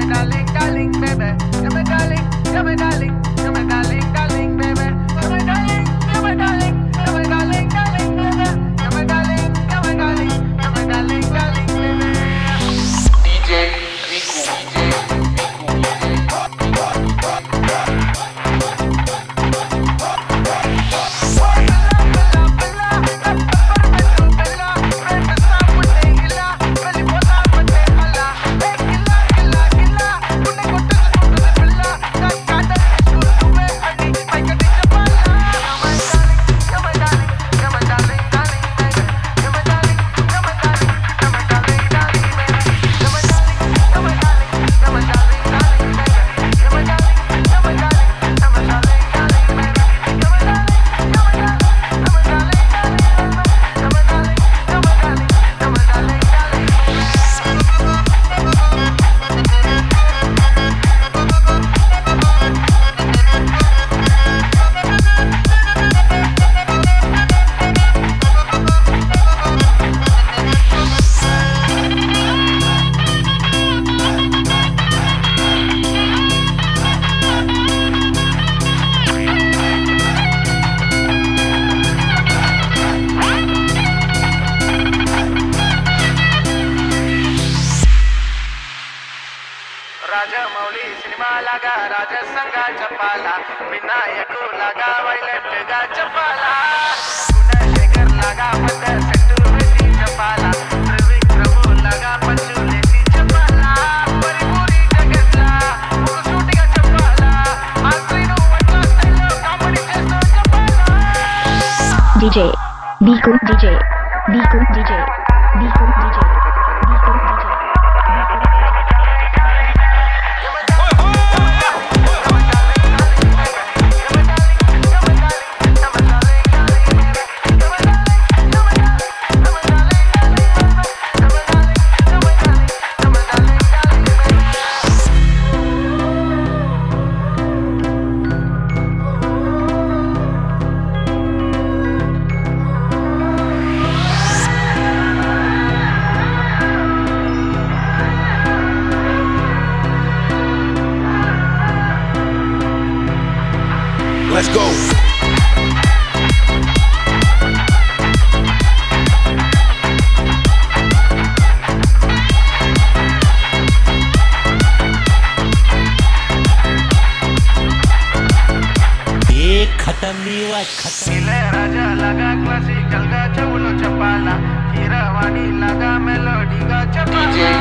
darling, darling, baby. You're my darling, you're my darling, you're my darling, darling, baby. You're my darling, you're my darling, you're my darling, darling, baby. You're my darling, you're my darling, you're my darling, darling, baby. DJ Riku, Rajamouli cinema లాగా రాజసంగా చెప్పాలా, వినాయకు లాగా violent గా చెప్పాలా, గుణశేఖర్ లాగా పెద్ద set వేసి చెప్పాలా, త్రివిక్రము లాగా పంచులేసి చెప్పాలా, పరిపూరి జగత్లా ఒక సూటిగా చెప్పాలా, ఆ స్క్రీన్ వడ్ల స్టైల్లో కామెడీ చేస్తూ చెప్పాలా. DJ Biku DJ Biku DJ Biku DJ Biku DJ. Let's go. రాజా లాగా క్లాసికల్ గా చెవులో చెప్పాలా, హీరవాణి లాగా మెలోడీగా చెప్పాలా.